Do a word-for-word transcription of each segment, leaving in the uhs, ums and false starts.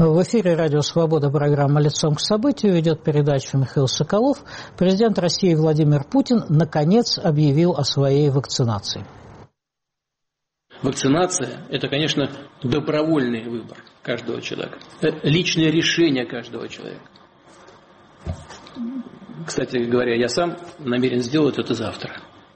В эфире «Радио Свобода», программа «Лицом к событию», ведет передачу Михаил Соколов. Президент России Владимир Путин наконец объявил о своей вакцинации. Вакцинация – это, конечно, добровольный выбор каждого человека, личное решение каждого человека. Кстати говоря, я сам намерен сделать это завтра.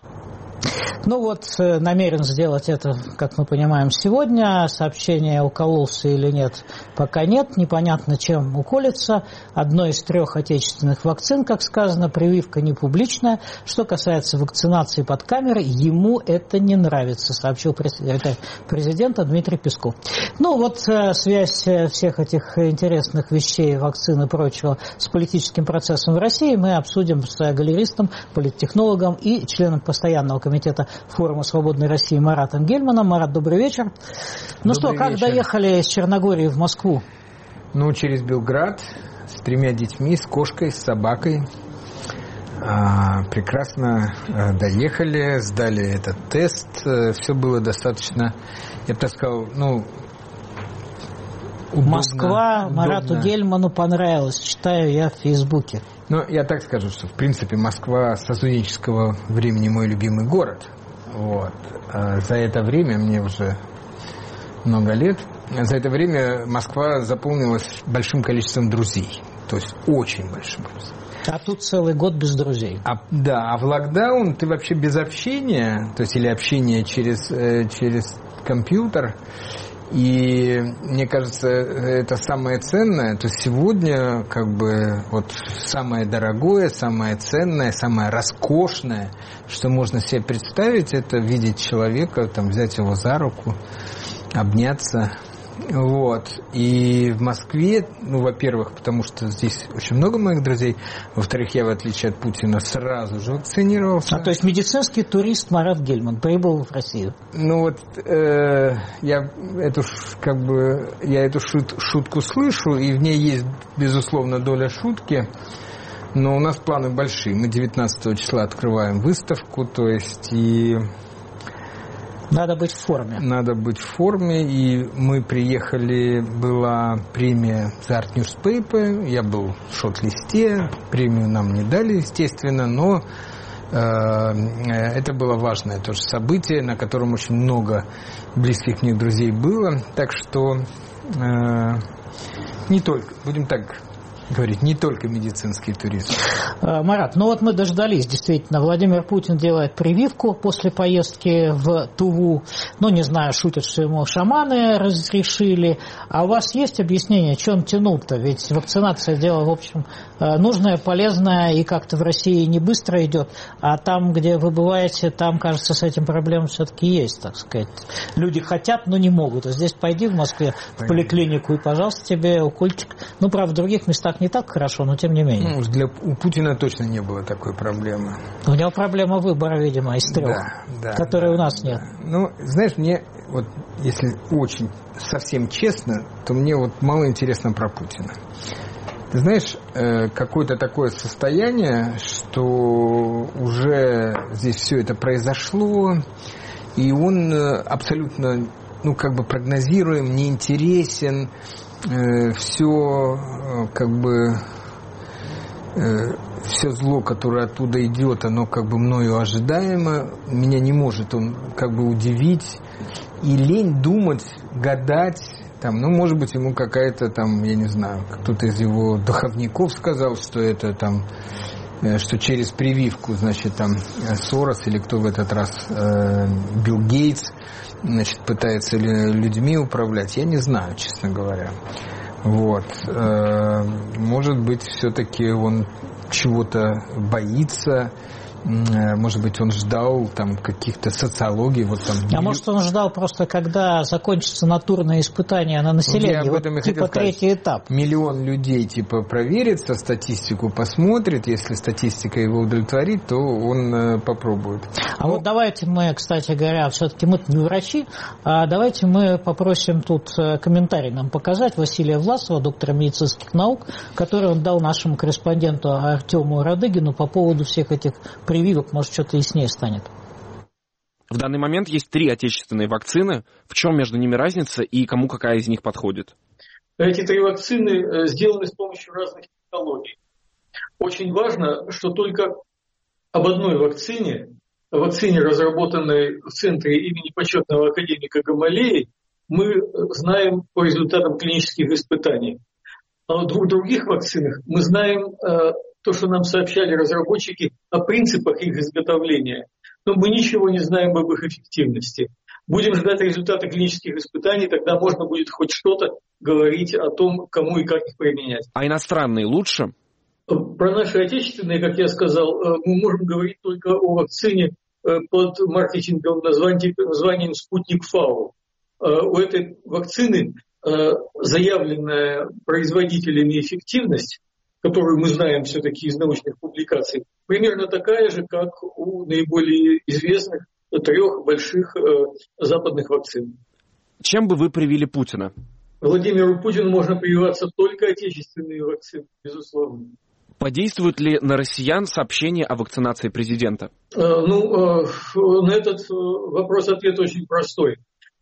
Ну вот, намерен сделать это, как мы понимаем, сегодня. Сообщение, укололся или нет, пока нет. Непонятно, чем уколется. Одной из трех отечественных вакцин, как сказано, прививка не публичная. Что касается вакцинации под камерой, ему это не нравится, сообщил президент Дмитрий Песков. Ну вот, связь всех этих интересных вещей, вакцин и прочего с политическим процессом в России мы обсудим с галеристом, политтехнологом и членом постоянного комитета Форума Свободной России Маратом Гельманом. Марат, добрый вечер. Ну добрый что, как вечер. Доехали из Черногории в Москву? Ну, через Белград, с тремя детьми, с кошкой, с собакой. А, прекрасно а, доехали, сдали этот тест. Все было достаточно, я бы так сказал, ну, удобно. Москва удобно. Марату Гельману понравилась, читаю я в Фейсбуке. Ну, я так скажу, что, в принципе, Москва со студенческого времени мой любимый город. Вот. А за это время, мне уже много лет, за это время Москва заполнилась большим количеством друзей. То есть очень большим количеством. А тут целый год без друзей. А, да, а в локдаун ты вообще без общения, то есть или общение через, э, через компьютер. И мне кажется, это самое ценное. То есть сегодня как бы вот самое дорогое, самое ценное, самое роскошное, что можно себе представить, это видеть человека, там, взять его за руку, обняться. Вот. И в Москве, ну, во-первых, потому что здесь очень много моих друзей, во-вторых, я, в отличие от Путина, сразу же вакцинировался. А то есть медицинский турист Марат Гельман прибыл в Россию? Ну вот, э, я эту, как бы, я эту шут, шутку слышу, и в ней есть, безусловно, доля шутки, но у нас планы большие. Мы девятнадцатого числа открываем выставку, то есть и... Надо быть в форме. Надо быть в форме, и мы приехали, была премия за Art Newspaper, я был в шорт-листе, премию нам не дали, естественно, но э, это было важное тоже событие, на котором очень много близких мне друзей было, так что э, не только, будем так говорить, не только медицинский туризм. Марат, ну вот мы дождались, действительно, Владимир Путин делает прививку после поездки в Туву. Ну, не знаю, шутят, что ему шаманы разрешили. А у вас есть объяснение, что он тянул-то? Ведь вакцинация дело, в общем, нужное, полезное и как-то в России не быстро идет. А там, где вы бываете, там, кажется, с этим проблемой все-таки есть, так сказать. Люди хотят, но не могут. А здесь пойди в Москве в поликлинику и, пожалуйста, тебе укольчик. Ну, правда, в других местах не так хорошо, но тем не менее. Ну, для, у Путина точно не было такой проблемы. У него проблема выбора, видимо, из трех, да, да, которые да, у нас да. нет. Ну, знаешь, мне, вот, если очень совсем честно, то мне вот мало интересно про Путина. Ты знаешь, э, какое-то такое состояние, что уже здесь все это произошло, и он абсолютно, ну, как бы прогнозируем, неинтересен, э, все, э, как бы, э, все зло, которое оттуда идет, оно как бы мною ожидаемо, меня не может он как бы удивить, и лень думать, гадать, там, ну, может быть, ему какая-то там, я не знаю, кто-то из его духовников сказал, что это там, что через прививку, значит, там, Сорос или кто в этот раз, э, Билл Гейтс, значит, пытается людьми управлять, я не знаю, честно говоря. Вот. Э, может быть, все-таки он чего-то боится, может быть, он ждал там каких-то социологий. Вот, там, а милли... может, он ждал просто, когда закончится натурное испытание на население, вот, типа третий этап. Миллион людей типа проверится, статистику посмотрит, если статистика его удовлетворит, то он э, попробует. А ну... вот давайте мы, кстати говоря, все-таки мы не врачи, а давайте мы попросим тут комментарий нам показать Василия Власова, доктора медицинских наук, который он дал нашему корреспонденту Артему Радыгину по поводу всех этих прививок, может, что-то яснее станет. В данный момент есть три отечественные вакцины. В чем между ними разница и кому какая из них подходит? Эти три вакцины сделаны с помощью разных технологий. Очень важно, что только об одной вакцине, вакцине, разработанной в центре имени почетного академика Гамалеи, мы знаем по результатам клинических испытаний. А о двух других вакцинах мы знаем э, то, что нам сообщали разработчики о принципах их изготовления. Но мы ничего не знаем об их эффективности. Будем ждать результаты клинических испытаний, тогда можно будет хоть что-то говорить о том, кому и как их применять. А иностранные лучше? Про наши отечественные, как я сказал, мы можем говорить только о вакцине под маркетинговым названием, названием «Спутник Фау». У этой вакцины заявленная производителями эффективность, которую мы знаем все-таки из научных публикаций, примерно такая же, как у наиболее известных трех больших западных вакцин. Чем бы вы привили Путина? Владимиру Путину можно прививаться только отечественные вакцины, безусловно. Подействует ли на россиян сообщение о вакцинации президента? Ну, на этот вопрос ответ очень простой.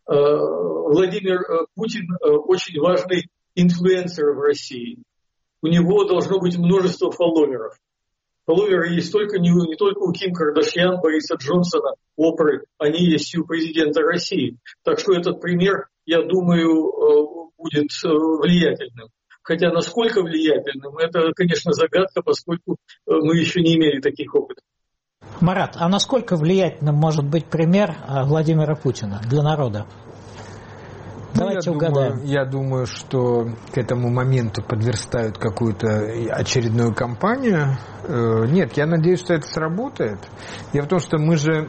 Владимир Путин очень важный инфлюенсер в России. У него должно быть множество фолловеров. Фолловеры есть только, не, не только у Ким Кардашьян, Бориса Джонсона, Опры, они есть и у президента России. Так что этот пример, я думаю, будет влиятельным. Хотя насколько влиятельным, это, конечно, загадка, поскольку мы еще не имели таких опытов. Марат, а насколько влиятельным может быть пример Владимира Путина для народа? Давайте ну, я угадаем. Думаю, я думаю, что к этому моменту подверстают какую-то очередную кампанию. Нет, я надеюсь, что это сработает. Дело в том, что мы же,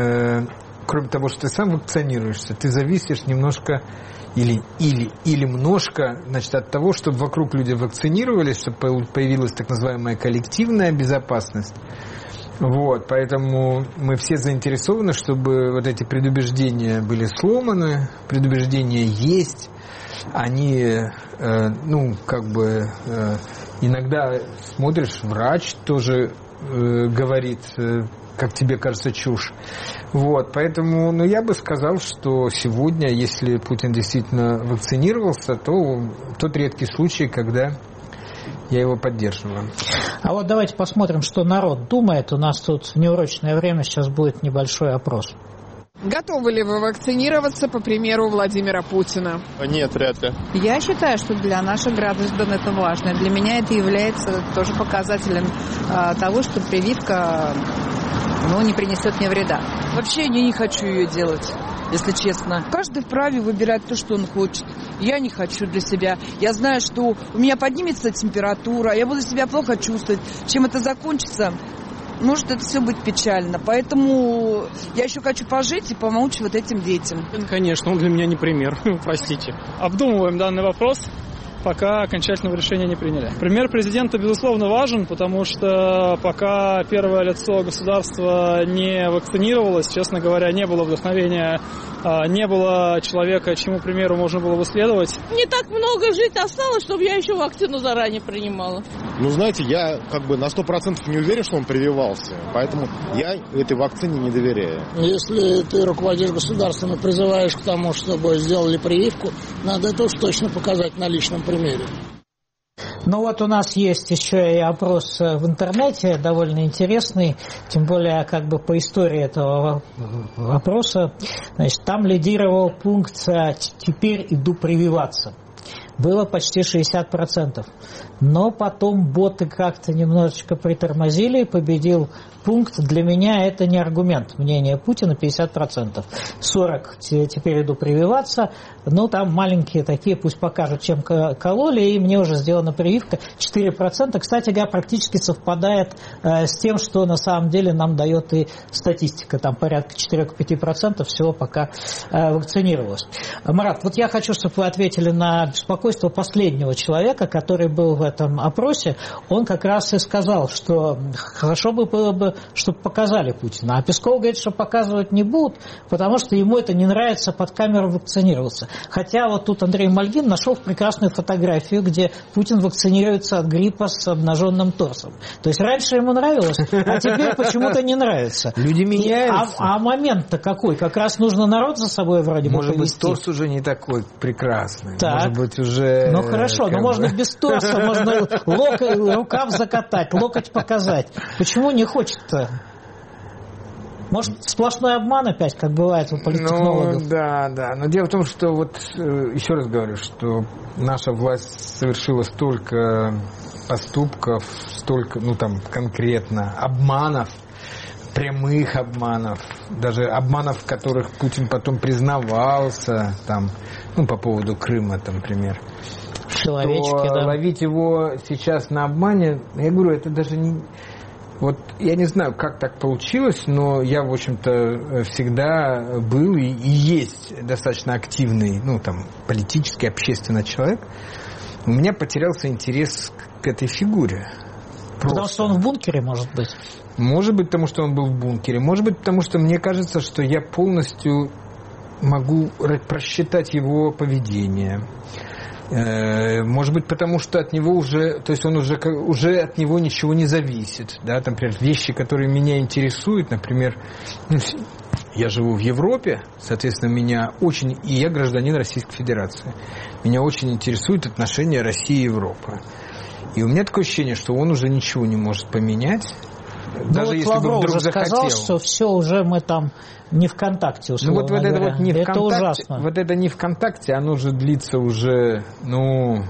кроме того, что ты сам вакцинируешься, ты зависишь немножко или, или, или немножко, значит, от того, чтобы вокруг люди вакцинировались, чтобы появилась так называемая коллективная безопасность. Вот, поэтому мы все заинтересованы, чтобы вот эти предубеждения были сломаны. Предубеждения есть. Они, э, ну, как бы, э, иногда смотришь, врач тоже э, говорит, э, как тебе кажется, чушь. Вот, поэтому, ну, я бы сказал, что сегодня, если Путин действительно вакцинировался, то тот редкий случай, когда я его поддерживаю. А вот давайте посмотрим, что народ думает. У нас тут в неурочное время сейчас будет небольшой опрос. Готовы ли вы вакцинироваться, по примеру Владимира Путина? Нет, вряд ли. Я считаю, что для наших граждан это важно. Для меня это является тоже показателем а, того, что прививка ну, не принесет мне вреда. Вообще я не хочу ее делать, если честно. Каждый вправе выбирать то, что он хочет. Я не хочу для себя. Я знаю, что у меня поднимется температура, я буду себя плохо чувствовать. Чем это закончится, может это все быть печально. Поэтому я еще хочу пожить и помочь вот этим детям. Конечно, он для меня не пример, простите. Обдумываем данный вопрос, пока окончательного решения не приняли. Пример президента, безусловно, важен, потому что пока первое лицо государства не вакцинировалось, честно говоря, не было вдохновения, не было человека, чему примеру можно было бы следовать. Не так много жить осталось, чтобы я еще вакцину заранее принимала. Ну, знаете, я как бы на сто процентов не уверен, что он прививался, поэтому я этой вакцине не доверяю. Если ты руководишь государством и призываешь к тому, чтобы сделали прививку, надо это уж точно показать на личном примере. Ну вот у нас есть еще и опрос в интернете, довольно интересный, тем более как бы по истории этого опроса. Значит, там лидировал пункт «Теперь иду прививаться». Было почти шестьдесят процентов. Но потом боты как-то немножечко притормозили, и победил пункт «Для меня это не аргумент». Мнение Путина пятьдесят процентов. сорок процентов «Теперь иду прививаться». Ну, там маленькие такие, пусть покажут, чем кололи, и мне уже сделана прививка. четыре процента. Кстати говоря, практически совпадает э, с тем, что на самом деле нам дает и статистика. Там порядка четыре-пять процентов всего пока э, вакцинировалось. Марат, вот я хочу, чтобы вы ответили на беспокойство последнего человека, который был в этом опросе. Он как раз и сказал, что хорошо бы было бы, чтобы показали Путина. А Песков говорит, что показывать не будут, потому что ему это не нравится, под камеру вакцинировался. Хотя вот тут Андрей Мальгин нашел прекрасную фотографию, где Путин вакцинируется от гриппа с обнаженным торсом. То есть раньше ему нравилось, а теперь почему-то не нравится. Люди меняются. А, а момент-то какой? Как раз нужно народ за собой вроде бы Может повести. быть, торс уже не такой прекрасный. Так. Может быть, уже уже... Ну хорошо, но бы... можно без торса, можно локоть, рукав закатать, локоть показать. Почему не хочет-то? Может, сплошной обман опять, как бывает у политтехнологов? Ну, да, да. Но дело в том, что вот, еще раз говорю, что наша власть совершила столько поступков, столько, ну там, конкретно обманов, прямых обманов, даже обманов, в которых Путин потом признавался, там, ну, по поводу Крыма, там, например. Человечки, да. Ловить его сейчас на обмане, я говорю, это даже не... Вот я не знаю, как так получилось, но я, в общем-то, всегда был и, и есть достаточно активный, ну, там, политический, общественный человек. У меня потерялся интерес к этой фигуре. Просто. Потому что он в бункере, может быть? Может быть, потому что он был в бункере. Может быть, потому что мне кажется, что я полностью могу просчитать его поведение. Может быть, потому что от него уже, то есть он уже, уже от него ничего не зависит. Да? Там, например, вещи, которые меня интересуют, например, я живу в Европе, соответственно, меня очень, и я гражданин Российской Федерации, меня очень интересуют отношения России и Европы. И у меня такое ощущение, что он уже ничего не может поменять. Ну даже вот если Лавров бы вдруг уже захотел. Сказал, что все, уже мы там не в контакте, условно ну, вот, вот это говоря. Вот не это ВКонтакте, ужасно. Вот это не ВКонтакте, оно же длится уже, ну,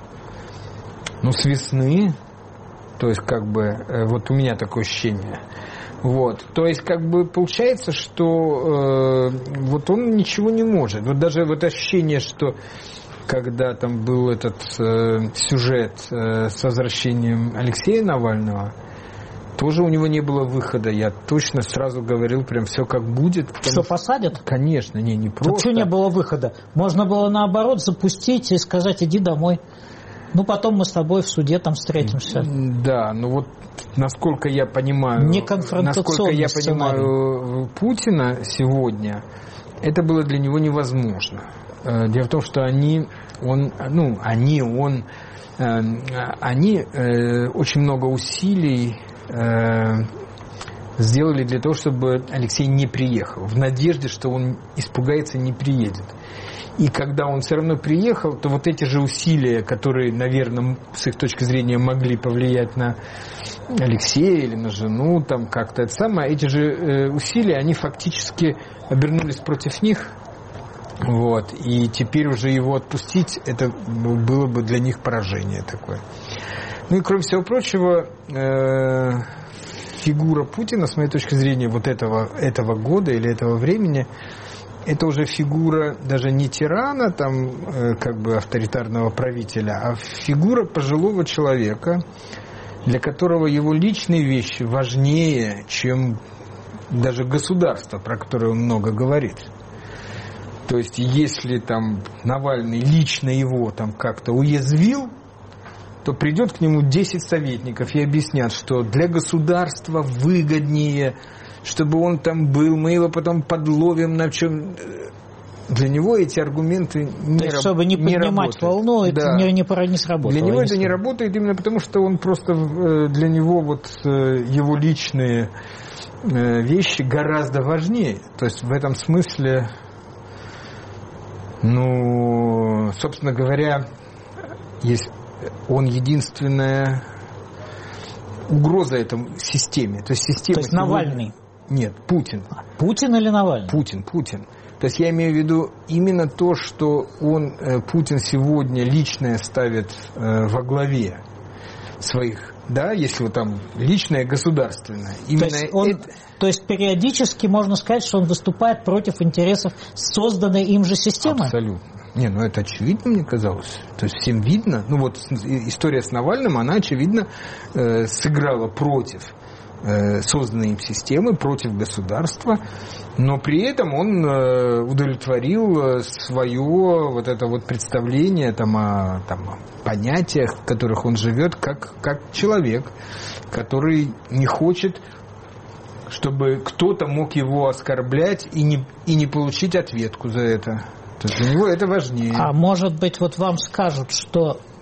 ну, с весны. То есть, как бы, вот у меня такое ощущение. Вот. То есть, как бы, получается, что э, вот он ничего не может. Вот даже вот ощущение, что когда там был этот э, сюжет э, с возвращением Алексея Навального, тоже у него не было выхода. Я точно сразу говорил прям все как будет. Что, посадят? Конечно, не, не просто. Почему не было выхода? Можно было наоборот запустить и сказать: иди домой. Ну, потом мы с тобой в суде там встретимся. Да, ну вот насколько я понимаю, не конфронтационный насколько я сценарий. понимаю Путина сегодня, это было для него невозможно. Дело в том, что они, он, ну, они, он, они очень много усилий сделали для того, чтобы Алексей не приехал, в надежде, что он испугается и не приедет. И когда он все равно приехал, то вот эти же усилия, которые, наверное, с их точки зрения могли повлиять на Алексея или на жену, там как-то это самое, эти же усилия, они фактически обернулись против них. Вот. И теперь уже его отпустить, это было бы для них поражение такое. Ну и кроме всего прочего, э, фигура Путина, с моей точки зрения, вот этого, этого года или этого времени, это уже фигура даже не тирана, там, э, как бы авторитарного правителя, а фигура пожилого человека, для которого его личные вещи важнее, чем даже государство, про которое он много говорит. То есть, если там Навальный лично его там как-то уязвил, то придет к нему десять советников и объяснят, что для государства выгоднее, чтобы он там был, мы его потом подловим на чем. Для него эти аргументы не, есть, чтобы не, не поднимать волну, это да. не, не, не сработало. Для него это не работает именно потому, что он просто для него вот его личные вещи гораздо важнее. То есть в этом смысле, ну, собственно говоря, есть он единственная угроза этому системе. То есть, система То есть сегодня... Навальный? Нет, Путин. Путин или Навальный? Путин, Путин. То есть я имею в виду именно то, что он, Путин сегодня личное ставит во главе своих, да, если вот там личное, государственное. Именно то, есть он, это... то есть периодически можно сказать, что он выступает против интересов созданной им же системы? Абсолютно. Не, ну это очевидно, мне казалось. То есть всем видно. Ну вот история с Навальным, она, очевидно, э, сыграла против э, созданной им системы, против государства. Но при этом он э, удовлетворил свое вот это вот представление там, о, там, о понятиях, в которых он живет, как, как человек, который не хочет, чтобы кто-то мог его оскорблять и не, и не получить ответку за это. То есть для него это важнее. А может быть, вот вам скажут, что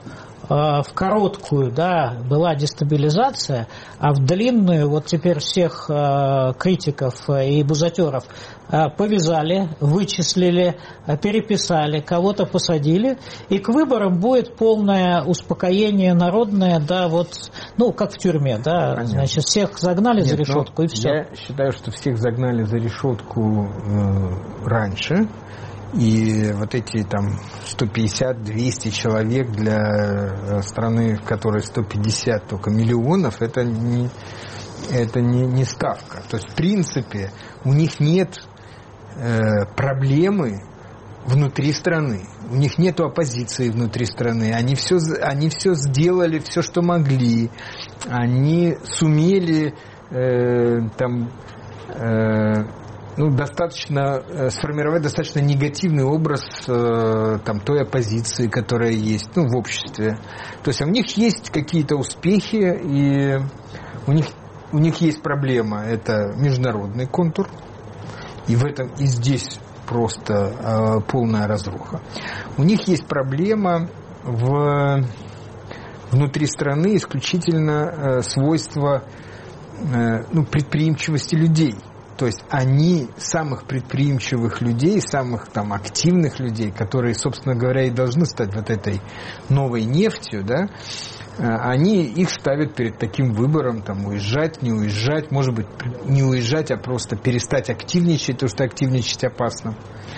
в короткую, да, была дестабилизация, а в длинную вот теперь всех критиков и бузатеров повязали, вычислили, переписали, кого-то посадили, и к выборам будет полное успокоение народное, да, вот, ну, как в тюрьме, да, понятно. Значит, всех загнали Нет, за решетку, и все. Я считаю, что всех загнали за решетку э, раньше, и вот эти там сто пятьдесят - двести человек для страны, в которой сто пятьдесят только миллионов, это не, это не, не ставка. То есть, в принципе, у них нет э, проблемы внутри страны. У них нет оппозиции внутри страны. Они все, они все сделали, все, что могли. Они сумели э, там... Э, ну, достаточно, э, сформировать достаточно негативный образ э, там, той оппозиции, которая есть, ну, в обществе. То есть у них есть какие-то успехи, и у них, у них есть проблема, это международный контур, и в этом и здесь просто э, полная разруха. У них есть проблема в, внутри страны исключительно э, свойства э, ну, предприимчивости людей. То есть они самых предприимчивых людей, самых там активных людей, которые, собственно говоря, и должны стать вот этой новой нефтью, да, они их ставят перед таким выбором, там, уезжать, не уезжать, может быть, не уезжать, а просто перестать активничать, потому что активничать опасно.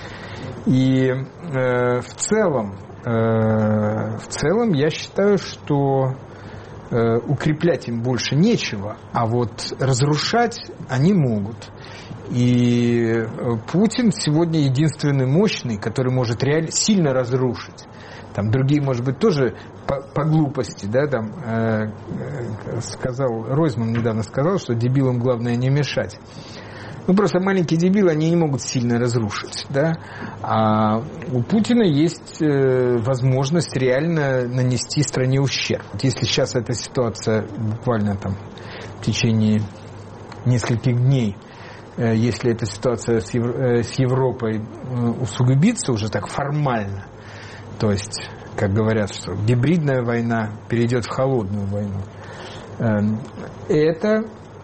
И э, в целом, э, в целом я считаю, что э, укреплять им больше нечего, а вот разрушать они могут. И Путин сегодня единственный мощный, который может реально сильно разрушить. Там другие, может быть, тоже по, по глупости, да, там э, сказал, Ройзман недавно сказал, что дебилам главное не мешать. Ну, просто маленькие дебилы, они не могут сильно разрушить, да. А у Путина есть э, возможность реально нанести стране ущерб. Вот если сейчас эта ситуация буквально там в течение нескольких дней, если эта ситуация с Европой усугубится уже так формально, то есть, как говорят, что гибридная война перейдет в холодную войну, это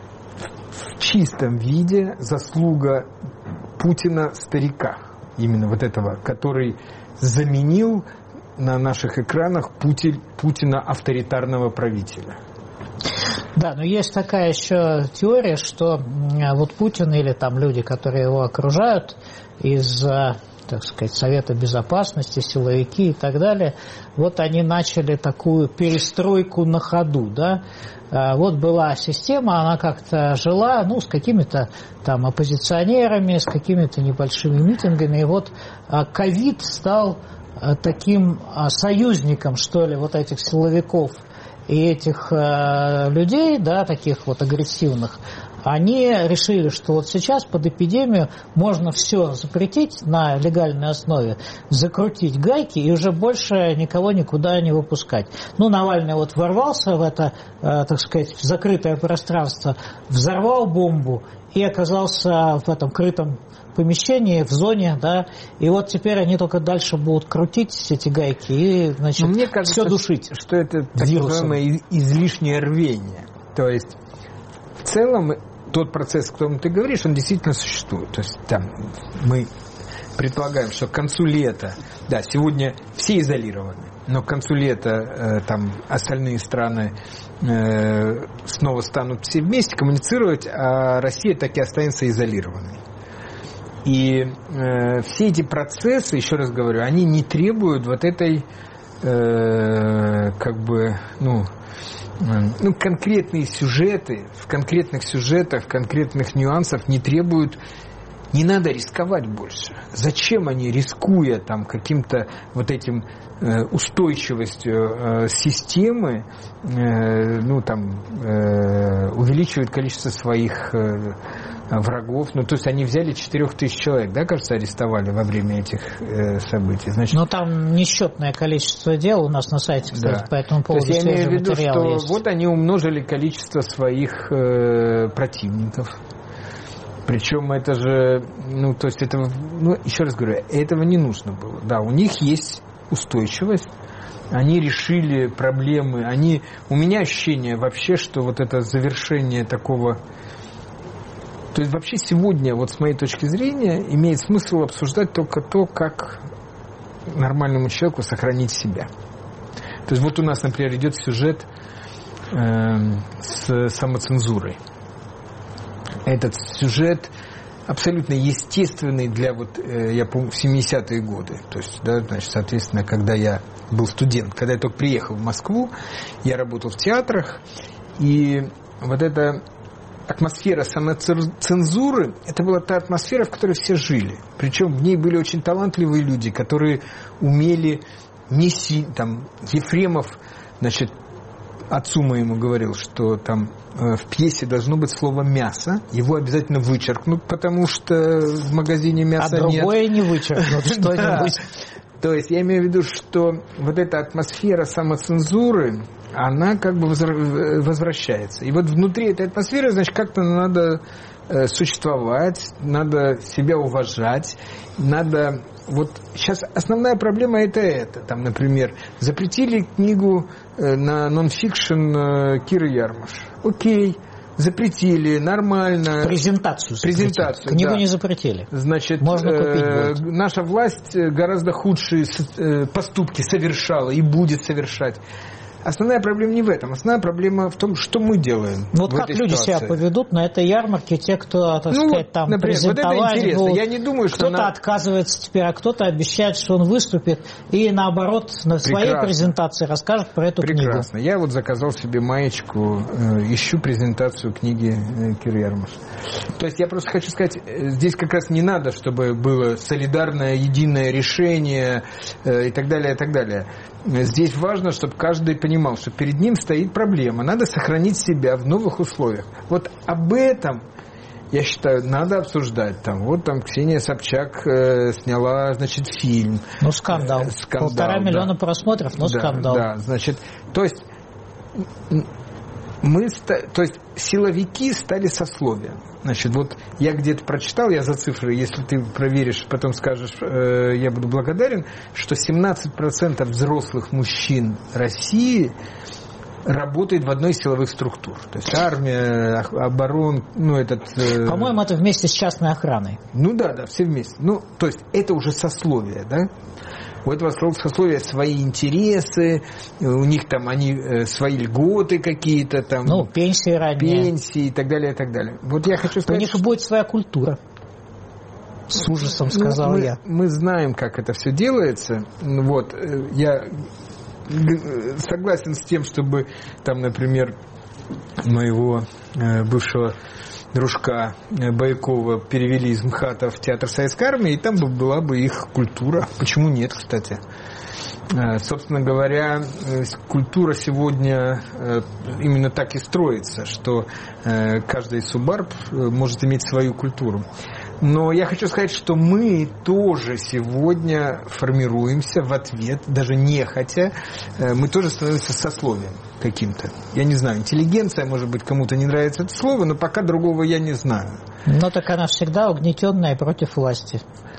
в чистом виде заслуга Путина старика, именно вот этого, который заменил на наших экранах Путин, Путина авторитарного правителя. Да, но есть такая еще теория, что вот Путин или там люди, которые его окружают из, так сказать, Совета Безопасности, силовики и так далее, вот они начали такую перестройку на ходу, да. Вот была система, она как-то жила, ну, с какими-то там оппозиционерами, с какими-то небольшими митингами, и вот ковид стал таким союзником, что ли, вот этих силовиков и этих э, людей, да, таких вот агрессивных, они решили, что вот сейчас под эпидемию можно все запретить на легальной основе, закрутить гайки и уже больше никого никуда не выпускать. Ну, Навальный вот ворвался в это, э, так сказать, в закрытое пространство, взорвал бомбу и оказался в этом крытом помещении, в зоне, да, и вот теперь они только дальше будут крутить эти гайки и, значит, мне кажется, все душить. Что это так называемое излишнее рвение. То есть, в целом, тот процесс, о котором ты говоришь, он действительно существует. То есть, там, мы предполагаем, что к концу лета, да, сегодня все изолированы, но к концу лета э, там остальные страны э, снова станут все вместе коммуницировать, а Россия так и останется изолированной. И э, все эти процессы, еще раз говорю, они не требуют вот этой, э, как бы, ну, э, ну, конкретные сюжеты, в конкретных сюжетах, в конкретных нюансах не требуют, не надо рисковать больше. Зачем они, рискуя там каким-то вот этим э, устойчивостью э, системы, э, ну, там, э, увеличивают количество своих э, врагов, ну, то есть они взяли четырех тысяч человек, да, кажется, арестовали во время этих э, событий. Значит, но там несчетное количество дел у нас на сайте, кстати, да. по этому поводу. То есть я имею в виду, что есть. Вот они умножили количество своих э, противников. Причем это же, ну, то есть это, ну, еще раз говорю, этого не нужно было. Да, у них есть устойчивость, они решили проблемы, они... У меня ощущение вообще, что вот это завершение такого... То есть вообще сегодня, вот с моей точки зрения, имеет смысл обсуждать только то, как нормальному человеку сохранить себя. То есть вот у нас, например, идет сюжет э, с самоцензурой. Этот сюжет абсолютно естественный для, вот, э, я помню, в семидесятые годы. То есть, да, значит, соответственно, когда я был студент, когда я только приехал в Москву, я работал в театрах, и вот эта атмосфера самоцензуры, это была та атмосфера, в которой все жили. Причем в ней были очень талантливые люди, которые умели неси, там, Ефремов, значит, отцу моему говорил, что там э, в пьесе должно быть слово «мясо», его обязательно вычеркнут, потому что в магазине мяса нет. А другое не вычеркнут что-нибудь. То есть я имею в виду, что вот эта атмосфера самоцензуры, она как бы возвращается. И вот внутри этой атмосферы, значит, как-то надо существовать, надо себя уважать, надо... Вот сейчас основная проблема это это. Там, например, запретили книгу на нон-фикшн Киры Ярмаш. Окей, запретили, нормально. Презентацию. Презентацию, Книгу да. не запретили. Значит, можно купить э, будет. Наша власть гораздо худшие поступки совершала и будет совершать. Основная проблема не в этом. Основная проблема в том, что мы делаем. Ну, вот как люди ситуации. себя поведут на этой ярмарке, те, кто, так ну, сказать, там например, презентовать вот это интересно. будут, Я не думаю, что кто-то на... отказывается теперь, а кто-то обещает, что он выступит и, наоборот, на своей Прекрасно. презентации расскажет про эту Прекрасно. книгу. Прекрасно. Я вот заказал себе маечку, э, ищу презентацию книги э, Киры Ярмаш. То есть я просто хочу сказать, здесь как раз не надо, чтобы было солидарное, единое решение э, и так далее, и так далее. Здесь важно, чтобы каждый понимал, что перед ним стоит проблема. Надо сохранить себя в новых условиях. Вот об этом, я считаю, надо обсуждать. Там, вот там Ксения Собчак э, сняла, значит, фильм. Ну, скандал. Э, скандал Полтора да. миллиона просмотров, но да, скандал. Да, значит, то есть... Мы, то есть силовики стали сословием. Значит, вот я где-то прочитал, я за цифры, если ты проверишь, потом скажешь, э, я буду благодарен, что семнадцать процентов взрослых мужчин России работает в одной из силовых структур. То есть армия, оборон, ну этот... Э... По-моему, это вместе с частной охраной. Ну да, да, все вместе. Ну, то есть это уже сословие, да? У этого сословия свои интересы, у них там они э, свои льготы какие-то там. Ну, пенсии ранние. Пенсии и так далее, и так далее. Вот я хочу сказать... У них что... будет своя культура. С ужасом сказал ну, мы, я. Мы знаем, как это все делается. Вот, я согласен с тем, чтобы там, например, моего э, бывшего дружка Байкова перевели из МХАТа в театр Советской Армии, и там была бы их культура. Почему нет, кстати? Собственно говоря, культура сегодня именно так и строится, что каждый субарб может иметь свою культуру. Но я хочу сказать, что мы тоже сегодня формируемся в ответ, даже нехотя, мы тоже становимся сословием каким-то. Я не знаю, интеллигенция, может быть, кому-то не нравится это слово, но пока другого я не знаю. Но так она всегда угнетенная и против власти.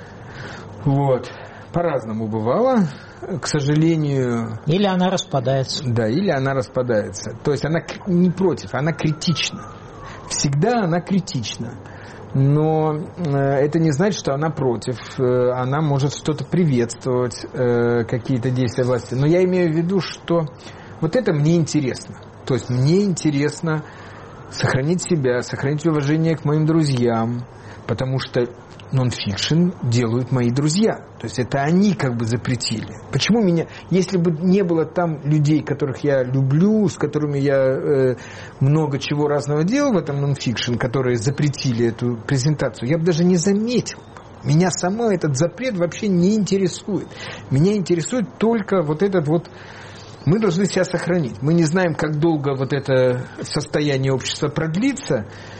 Вот. По-разному бывало, к сожалению. Или она распадается. Да, или она распадается. То есть она не против, она критична. Всегда она критична. Но это не значит, что она против. Она может что-то приветствовать, какие-то действия власти. Но я имею в виду, что вот это мне интересно. То есть мне интересно сохранить себя, сохранить уважение к моим друзьям, потому что нон-фикшн делают мои друзья. То есть это они как бы запретили. Почему меня... Если бы не было там людей, которых я люблю, с которыми я э, много чего разного делал в этом нон-фикшн, которые запретили эту презентацию, я бы даже не заметил. Меня само этот запрет вообще не интересует. Меня интересует только вот этот вот... Мы должны себя сохранить. Мы не знаем, как долго вот это состояние общества продлится,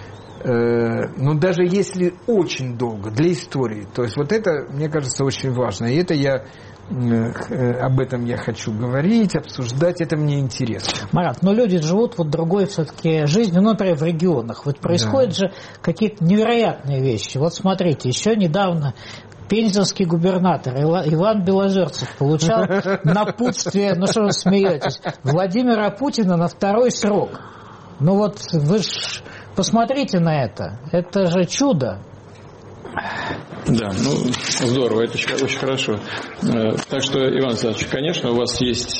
но даже если очень долго, для истории, то есть вот это, мне кажется, очень важно. И это я, об этом я хочу говорить, обсуждать, это мне интересно. Марат, но люди живут вот другой все-таки жизнью, ну, например, в регионах. Вот происходят да. же какие-то невероятные вещи. Вот смотрите, еще недавно Пензенский губернатор Иван Белозерцев получал напутствие, ну что вы смеетесь, Владимира Путина на второй срок. Ну вот вы ж посмотрите на это, это же чудо. Да, ну здорово, это очень, очень хорошо. Так что, Иван Александрович, конечно, у вас есть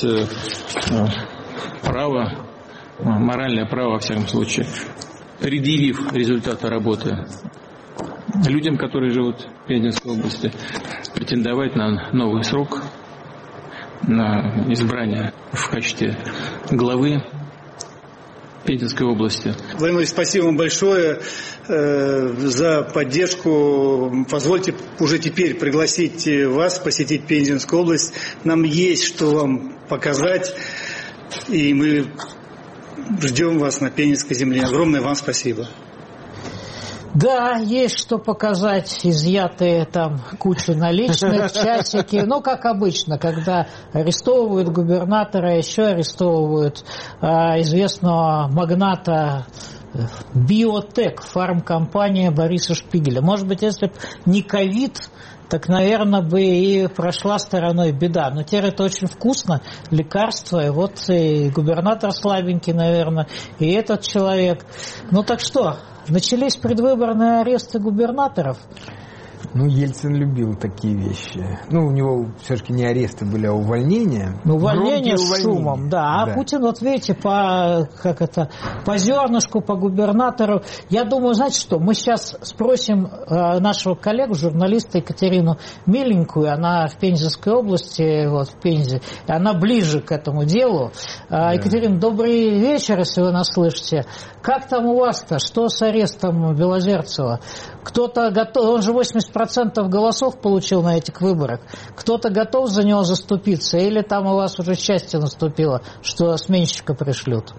право, моральное право, во всяком случае, предъявив результаты работы людям, которые живут в Пензенской области, претендовать на новый срок, на избрание в качестве главы Пензенской области. Владимир Владимирович, спасибо вам большое э, за поддержку. Позвольте уже теперь пригласить вас посетить Пензенскую область. Нам есть что вам показать, и мы ждем вас на Пензенской земле. Огромное вам спасибо. Да, есть что показать, изъятые там кучу наличных, часики. Ну, как обычно, когда арестовывают губернатора, еще арестовывают а, известного магната Биотек, фармкомпания Бориса Шпигеля. Может быть, если бы не ковид, так, наверное, бы и прошла стороной беда. Но теперь это очень вкусно, лекарство. И вот и губернатор слабенький, наверное, и этот человек. Ну, так что... Начались предвыборные аресты губернаторов. Ну, Ельцин любил такие вещи. Ну, у него все-таки не аресты были, а увольнения. Ну, увольнение с увольнения. Шумом, да. А да. Путин, вот видите, по, как это, по зернышку, по губернатору. Я думаю, знаете что, мы сейчас спросим э, нашего коллегу, журналиста Екатерину Миленькую, она в Пензенской области, вот, в Пензе, и она ближе к этому делу. Э, да. Екатерина, добрый вечер, если вы нас слышите. Как там у вас-то? Что с арестом Белозерцева? Кто-то готов, он же восемьдесят процентов голосов получил на этих выборах. Кто-то готов за него заступиться? Или там у вас уже счастье наступило, что сменщика пришлют?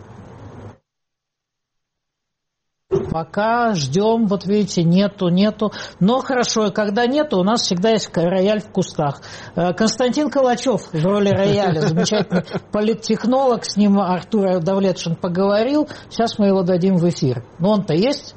Пока ждем, вот видите, нету, нету. Но хорошо, когда нету, у нас всегда есть рояль в кустах. Константин Калачев в роли рояля, замечательный политтехнолог, с ним Артур Давлетшин поговорил. Сейчас мы его дадим в эфир. Но он-то есть?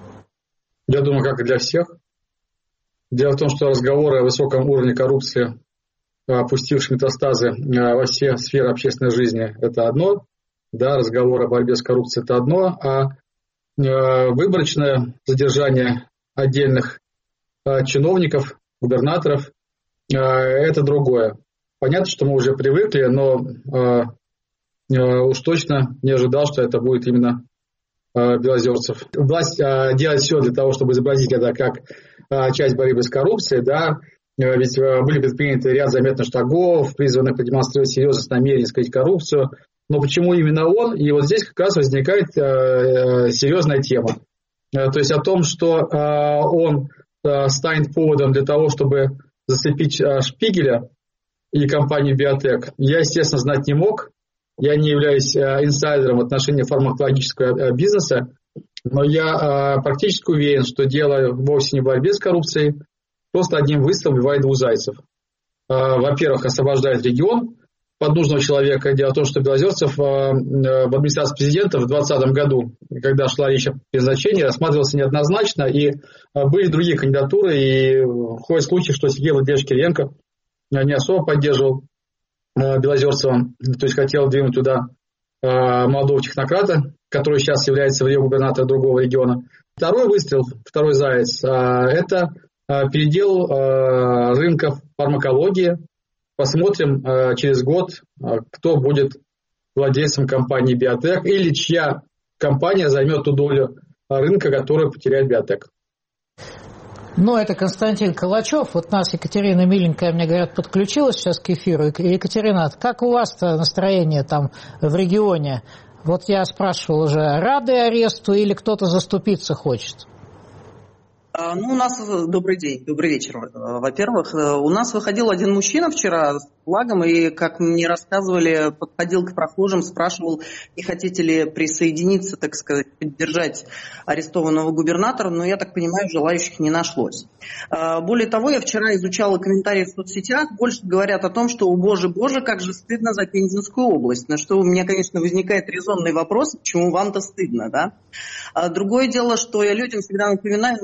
Я думаю, как и для всех. Дело в том, что разговоры о высоком уровне коррупции, опустившие метастазы во все сферы общественной жизни, это одно. Да, разговор о борьбе с коррупцией – это одно. А выборочное задержание отдельных чиновников, губернаторов – это другое. Понятно, что мы уже привыкли, но уж точно не ожидал, что это будет именно Белозерцев. Власть делает все для того, чтобы изобразить это как часть борьбы с коррупцией, да, ведь были предприняты ряд заметных шагов, призванных продемонстрировать серьезность намерений скрыть коррупцию. Но почему именно он? И вот здесь как раз возникает серьезная тема. То есть о том, что он станет поводом для того, чтобы зацепить Шпигеля и компанию Биотек, я, естественно, знать не мог. Я не являюсь инсайдером в отношении фармакологического бизнеса, но я практически уверен, что дело вовсе не в борьбе с коррупцией, просто одним выстрелом убивает двух зайцев. Во-первых, освобождает регион под нужного человека. Дело в том, что Белозерцев в администрации президента в двадцатом году, когда шла речь о назначении, рассматривался неоднозначно, и были другие кандидатуры, и ходят слухи, что Сергей Владимирович Кириенко не особо поддерживал Белозерцева, то есть хотел двинуть туда молодого технократа, который сейчас является в губернатором другого региона. Второй выстрел, второй заяц, это передел рынков фармакологии. Посмотрим через год, кто будет владельцем компании Биотек или чья компания займет ту долю рынка, которую потеряет Биотек. Ну, это Константин Калачев. Вот нас Екатерина Миленькая, мне говорят, подключилась сейчас к эфиру. Екатерина, как у вас-то настроение там в регионе? Вот я спрашивал уже, рады аресту или кто-то заступиться хочет? Ну, у нас добрый день, добрый вечер. Во-первых, у нас выходил один мужчина вчера с флагом, и, как мне рассказывали, подходил к прохожим, спрашивал, не хотите ли присоединиться, так сказать, поддержать арестованного губернатора, но, я так понимаю, желающих не нашлось. Более того, я вчера изучала комментарии в соцсетях, больше говорят о том, что, о боже, боже, как же стыдно за Пензенскую область. На что у меня, конечно, возникает резонный вопрос, почему вам-то стыдно, да? Другое дело, что я людям всегда напоминаю, ну, если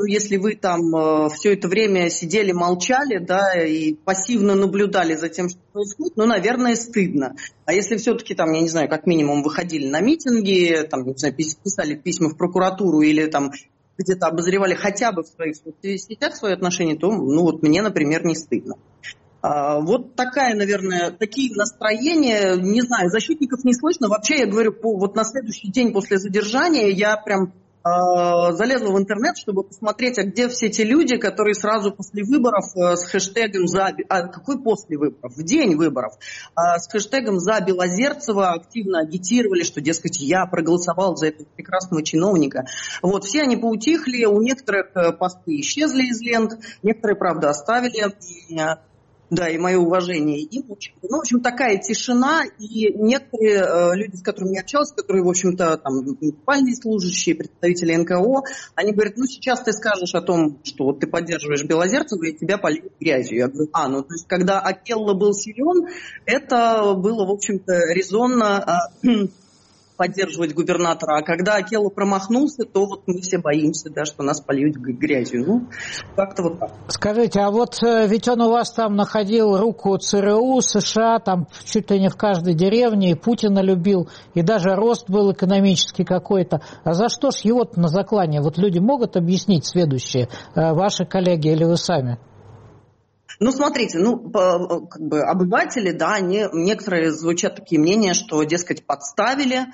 вы там э, все это время сидели, молчали, да, и пассивно наблюдали за тем, что происходит, ну, наверное, стыдно. А если все-таки там, я не знаю, как минимум выходили на митинги, там, не знаю, писали письма в прокуратуру или там где-то обозревали хотя бы в своих соцсетях свои отношения, то, ну, вот мне, например, не стыдно. А, вот такая, наверное, такие настроения, не знаю, защитников не слышно. Вообще, я говорю, по, вот на следующий день после задержания я прям а, залезла в интернет, чтобы посмотреть, а где все те люди, которые сразу после выборов а, с хэштегом «За...» А какой после выборов? В день выборов. А, с хэштегом «За Белозерцева» активно агитировали, что, дескать, я проголосовал за этого прекрасного чиновника. Вот, все они поутихли, у некоторых посты исчезли из лент, некоторые, правда, оставили. Да, и мое уважение им. Ну, в общем, такая тишина, и некоторые э, люди, с которыми я общалась, которые, в общем-то, там, муниципальные служащие, представители эн ка о, они говорят, ну, сейчас ты скажешь о том, что вот ты поддерживаешь Белозерцева, и тебя польют грязью. Я говорю, а, ну, то есть, когда Акелло был силен, это было, в общем-то, резонно э, поддерживать губернатора, а когда Акелло промахнулся, то вот мы все боимся, да, что нас польют грязью. Ну, как-то вот так. Скажите, а вот ведь он у вас там находил руку ЦРУ, США, там чуть ли не в каждой деревне, и Путина любил, и даже рост был экономический какой-то. А за что ж его-то на заклание? Вот люди могут объяснить следующее, ваши коллеги или вы сами? Ну, смотрите, ну, как бы обыватели, да, они, некоторые звучат такие мнения, что, дескать, подставили.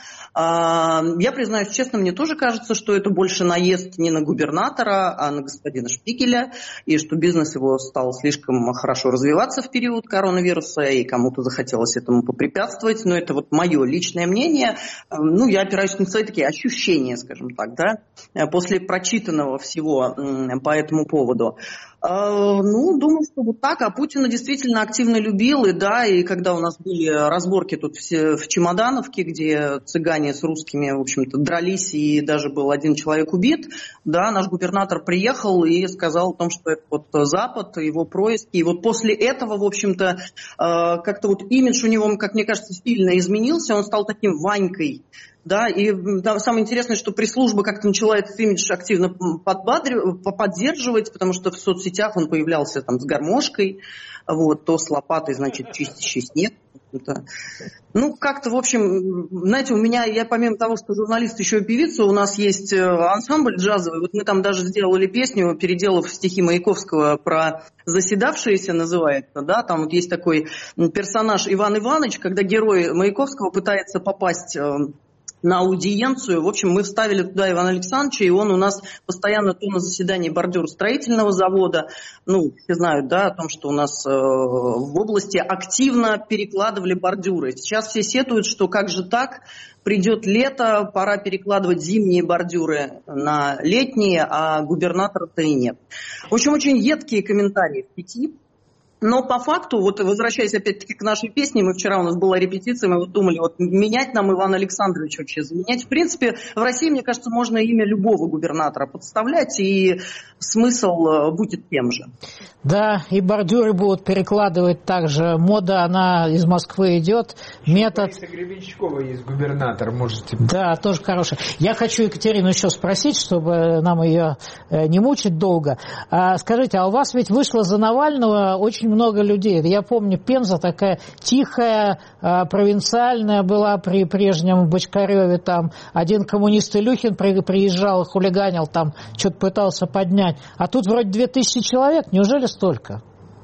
Я признаюсь честно, мне тоже кажется, что это больше наезд не на губернатора, а на господина Шпигеля, и что бизнес его стал слишком хорошо развиваться в период коронавируса, и кому-то захотелось этому попрепятствовать. Но это вот мое личное мнение. Ну, я опираюсь на свои такие ощущения, скажем так, да, после прочитанного всего по этому поводу. Ну, думаю, что вот так. А Путина действительно активно любил. И да, и когда у нас были разборки тут все в Чемодановке, где цыгане с русскими, в общем-то, дрались, и даже был один человек убит, да, наш губернатор приехал и сказал о том, что это вот Запад, его происки. И вот после этого, в общем-то, как-то вот имидж у него, как мне кажется, сильно изменился. Он стал таким Ванькой. Да, и там самое интересное, что пресс-служба как-то начала этот имидж активно поддерживать, потому что в соцсетях он появлялся там с гармошкой, вот, то с лопатой, значит, чистящий снег. Ну, как-то, в общем, знаете, у меня, я помимо того, что журналист, еще и певица, у нас есть ансамбль джазовый, вот мы там даже сделали песню, переделав стихи Маяковского про «Заседавшиеся» называется, да, там вот есть такой персонаж Иван Иванович, когда герой Маяковского пытается попасть на аудиенцию. В общем, мы вставили туда Ивана Александровича, и он у нас постоянно то на заседании бордюростроительного завода, ну, все знают, да, о том, что у нас э, в области активно перекладывали бордюры. Сейчас все сетуют, что как же так, придет лето, пора перекладывать зимние бордюры на летние, а губернатора-то и нет. В общем, очень едкие комментарии в сети. Но по факту, вот возвращаясь опять-таки к нашей песне, мы вчера у нас была репетиция, мы вот думали, вот менять нам Ивана Александровича вообще, заменять. В принципе, в России, мне кажется, можно имя любого губернатора подставлять, и смысл будет тем же. Да, и бордюры будут перекладывать также. Мода, она из Москвы идет. Метод... Бориса Гребенщикова есть губернатор, можете... Да, тоже хороший. Я хочу Екатерину еще спросить, чтобы нам ее не мучить долго. Скажите, а у вас ведь вышло за Навального очень много людей. Я помню, Пенза такая тихая, провинциальная была при прежнем Бочкареве. Там один коммунист Илюхин приезжал, хулиганил, там что-то пытался поднять. А тут вроде две тысячи человек. Неужели столько?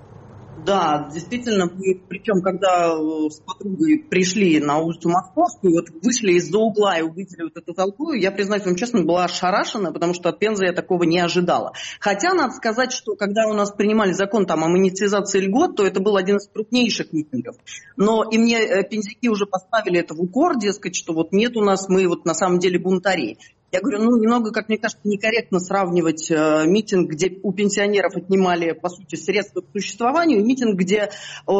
Да, действительно, причем, когда с подругой пришли на улицу Московскую, вот вышли из-за угла и увидели вот эту толпу, я, признаюсь вам честно, была ошарашена, потому что от Пензы я такого не ожидала. Хотя, надо сказать, что когда у нас принимали закон там, о монетизации льгот, то это был один из крупнейших митингов. Но и мне пензяки уже поставили это в укор, дескать, что вот нет у нас, мы вот на самом деле бунтари. Я говорю, ну, немного, как мне кажется, некорректно сравнивать э, митинг, где у пенсионеров отнимали, по сути, средства к существованию, и митинг, где э,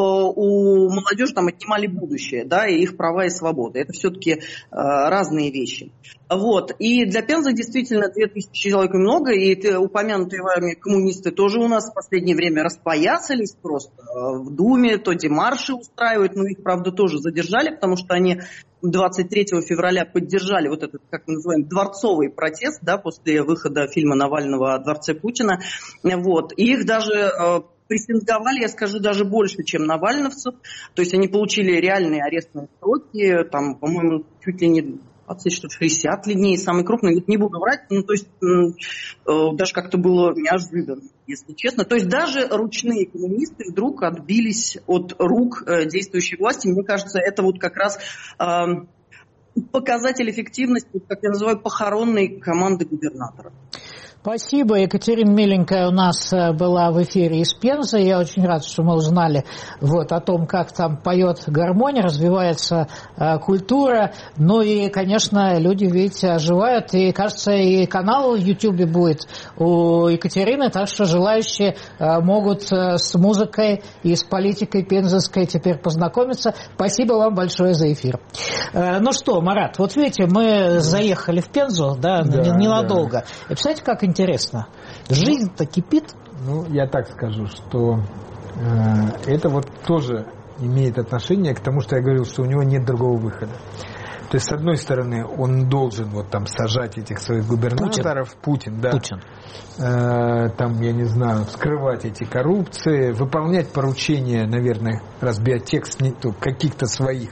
у молодежи там отнимали будущее, да, и их права и свободы. Это все-таки э, разные вещи. Вот. И для Пензы действительно две тысячи человек много, и упомянутые вами коммунисты тоже у нас в последнее время распоясались просто в Думе, то демарши устраивают, но их, правда, тоже задержали, потому что они двадцать третьего февраля поддержали вот этот, как мы называем, дворцовый протест, да, после выхода фильма Навального о дворце Путина. Вот. И их даже э, прессинговали, я скажу, даже больше, чем навальновцев. То есть они получили реальные арестные сроки, там, по-моему, чуть ли не двадцать, шестьдесят дней, самый крупный, не буду врать, ну, то есть э, даже как-то было неожиданно, если честно. То есть даже ручные коммунисты вдруг отбились от рук э, действующей власти. Мне кажется, это вот как раз э, показатель эффективности, как я называю, похоронной команды губернатора. Спасибо. Екатерина Миленькая у нас была в эфире из Пензы. Я очень рад, что мы узнали вот, о том, как там поет гармония, развивается э, культура. Ну и, конечно, люди, видите, оживают. И, кажется, и канал в Ютьюбе будет у Екатерины. Так что желающие э, могут э, с музыкой и с политикой пензенской теперь познакомиться. Спасибо вам большое за эфир. Э, ну что, Марат, вот видите, мы заехали в Пензу, да, да ненадолго. Да. И представляете, как интересно. Интересно. Жизнь-то кипит. Ну, я так скажу, что э, это вот тоже имеет отношение к тому, что я говорил, что у него нет другого выхода. То есть, с одной стороны, он должен вот там сажать этих своих губернаторов. Путин, Путин да. Путин. Э, там, я не знаю, скрывать эти коррупции, выполнять поручения, наверное, раз биотекст каких-то своих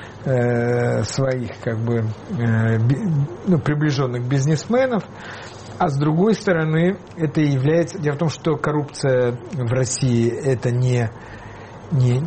э, своих, как бы, э, би, ну, приближенных бизнесменов. А с другой стороны, это является... Дело в том, что коррупция в России – это не, не,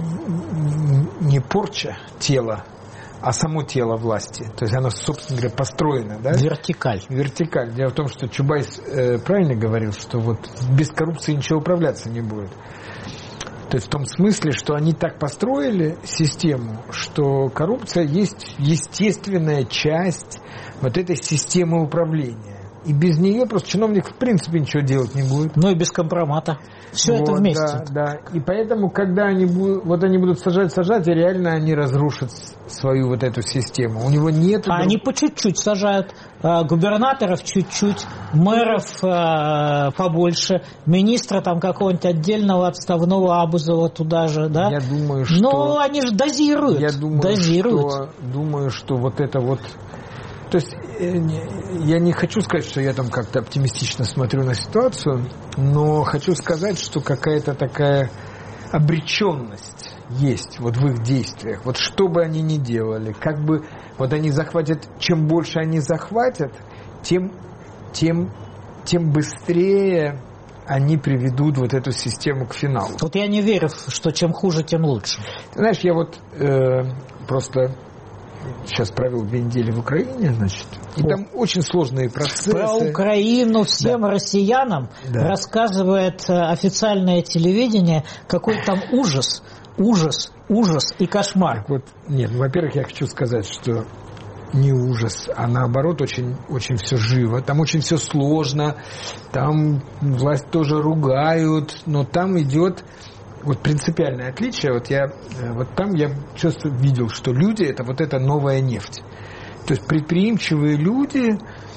не порча тела, а само тело власти. То есть оно, собственно говоря, построено. Да? Вертикаль. Вертикаль. Дело в том, что Чубайс э, правильно говорил, что вот без коррупции ничего управляться не будет. То есть в том смысле, что они так построили систему, что коррупция есть естественная часть вот этой системы управления. И без нее просто чиновник в принципе ничего делать не будет. Ну и без компромата. Все вот, это вместе. Да, да. И поэтому, когда они будут, вот они будут сажать, сажать, и реально они разрушат свою вот эту систему. У него нет... А друг... они по чуть-чуть сажают. Губернаторов чуть-чуть, мэров э, побольше, министра там какого-нибудь отдельного отставного Абузова туда же, да? Я думаю, что... Но они же дозируют. Я думаю, дозируют. Что, думаю, что вот это вот... То есть я не хочу сказать, что я там как-то оптимистично смотрю на ситуацию, но хочу сказать, что какая-то такая обреченность есть вот в их действиях. Вот что бы они ни делали, как бы вот они захватят, чем больше они захватят, тем, тем, тем быстрее они приведут вот эту систему к финалу. Вот я не верю, что чем хуже, тем лучше. Знаешь, я вот э, просто... Сейчас провел две недели в Украине, значит, и О. там очень сложные процессы. Про Украину всем да. россиянам да. рассказывает официальное телевидение, какой там ужас, ужас, ужас и кошмар. Так вот, нет, ну, во-первых, я хочу сказать, что не ужас, а наоборот очень, очень все живо, там очень все сложно, там власть тоже ругают, но там идет... Вот принципиальное отличие, вот я вот там я часто видел, что люди это вот эта новая нефть. То есть предприимчивые люди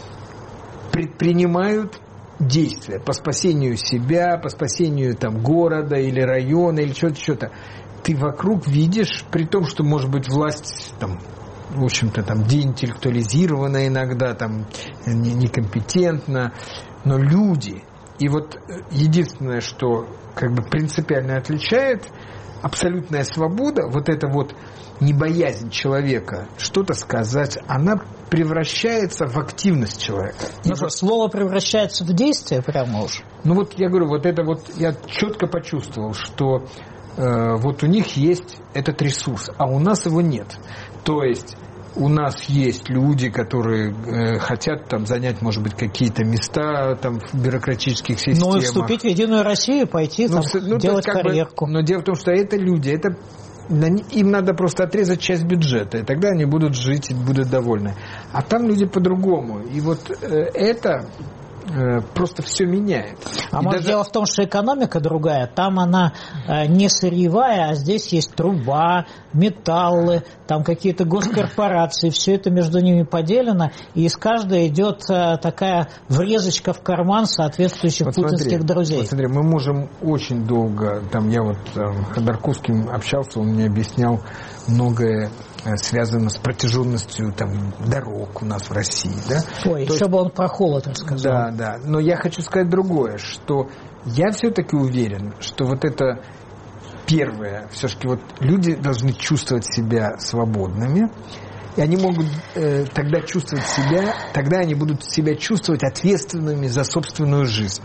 предпринимают действия по спасению себя, по спасению там города или района или что-то, что-то. Ты вокруг видишь, при том, что может быть власть там, в общем-то, там деинтеллектуализирована иногда, там некомпетентна, но люди. И вот единственное, что как бы принципиально отличает, абсолютная свобода, вот эта вот небоязнь человека что-то сказать, она превращается в активность человека. Ну что, слово превращается в действие прямо уж? Ну вот я говорю, вот это вот я четко почувствовал, что э, вот у них есть этот ресурс, а у нас его нет. То есть у нас есть люди, которые э, хотят там занять, может быть, какие-то места там в бюрократических системах. Ну и вступить в Единую Россию, пойти ну, там, ну, делать есть, карьерку. Бы, но дело в том, что это люди, это им надо просто отрезать часть бюджета, и тогда они будут жить и будут довольны. А там люди по-другому. И вот э, это э, просто все меняет. А и может даже... дело в том, что экономика другая. Там она э, не сырьевая, а здесь есть труба, металлы, там какие-то госкорпорации. Все это между ними поделено. И из каждой идет э, такая врезочка в карман соответствующих вот путинских смотри, друзей. Вот смотри, мы можем очень долго... Там я вот э, с Ходорковским общался, он мне объяснял многое связано с протяженностью там, дорог у нас в России. Да? Ой, То еще есть, бы он про холод рассказал. Да, да. Но я хочу сказать другое, что я все-таки уверен, что вот это первое, все-таки вот люди должны чувствовать себя свободными, и они могут э, тогда чувствовать себя, тогда они будут себя чувствовать ответственными за собственную жизнь.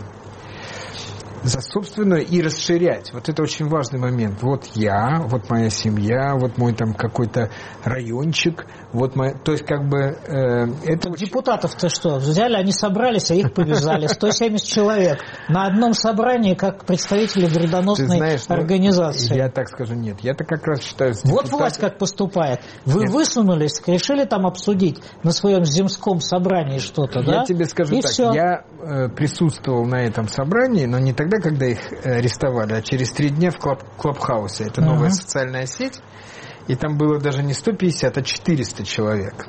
За собственную и расширять. Вот это очень важный момент. Вот я, вот моя семья, вот мой там какой-то райончик, вот моя... То есть как бы... Э, это очень... Депутатов-то что? Взяли, они собрались, а их повязали. сто семьдесят человек. На одном собрании, как представители вредоносной знаешь, организации. Ну, я так скажу, нет. Я-то как раз считаю... Вот депутаты... власть как поступает. Вы нет. высунулись, решили там обсудить на своем земском собрании что-то, я да? Я тебе скажу и так. Все. Я э, присутствовал на этом собрании, но не так когда их арестовали, а через три дня в Клаб, Клабхаусе. Это новая uh-huh. социальная сеть. И там было даже не сто пятьдесят, а четыреста человек.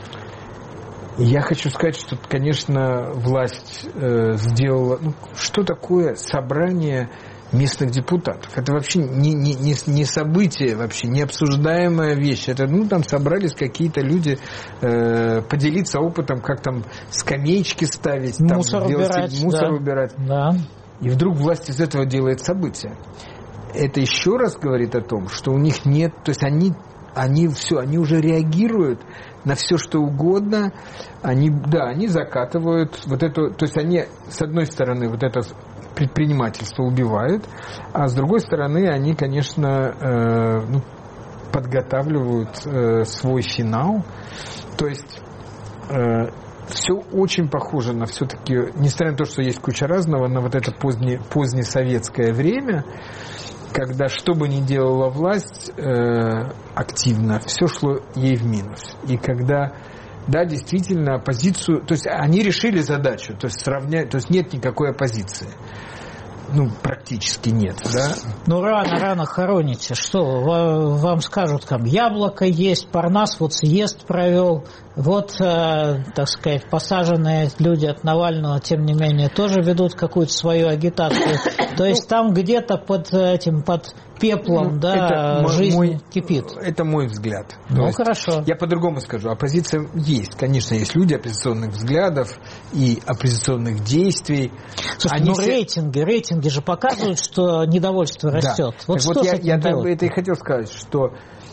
И я хочу сказать, что, конечно, власть э, сделала... Ну, что такое собрание местных депутатов? Это вообще не, не, не, не событие, вообще не обсуждаемая вещь. Это, ну, там собрались какие-то люди э, поделиться опытом, как там скамеечки ставить, мусор там, убирать, делать, мусор да. убирать. Да. И вдруг власть из этого делает событие. Это еще раз говорит о том, что у них нет... То есть они, они все, они уже реагируют на все, что угодно. Они, да, они закатывают вот это... То есть они, с одной стороны, вот это предпринимательство убивают, а с другой стороны, они, конечно, э, ну, подготавливают э, свой финал. То есть... Э, все очень похоже на все-таки, несмотря на то, что есть куча разного, на вот это позднее, позднесоветское время, когда что бы ни делала власть э, активно, все шло ей в минус. И когда, да, действительно, оппозицию, то есть они решили задачу, то есть сравнять, то есть нет никакой оппозиции. Ну, практически нет, да? Ну, рано-рано хороните. Что, вам скажут, там, яблоко есть, Парнас вот съезд провел. Вот, э, так сказать, посаженные люди от Навального, тем не менее, тоже ведут какую-то свою агитацию. То есть там где-то под этим, под пеплом, ну, да, жизнь мой, кипит. Это мой взгляд. Ну, хорошо. Я по-другому скажу. Оппозиция есть. Конечно, есть люди оппозиционных взглядов и оппозиционных действий. Слушай, Они ну все... рейтинги, рейтинги же показывают, что недовольство растет. Да. Вот, что вот с я, этим я делать? это и хотел сказать, что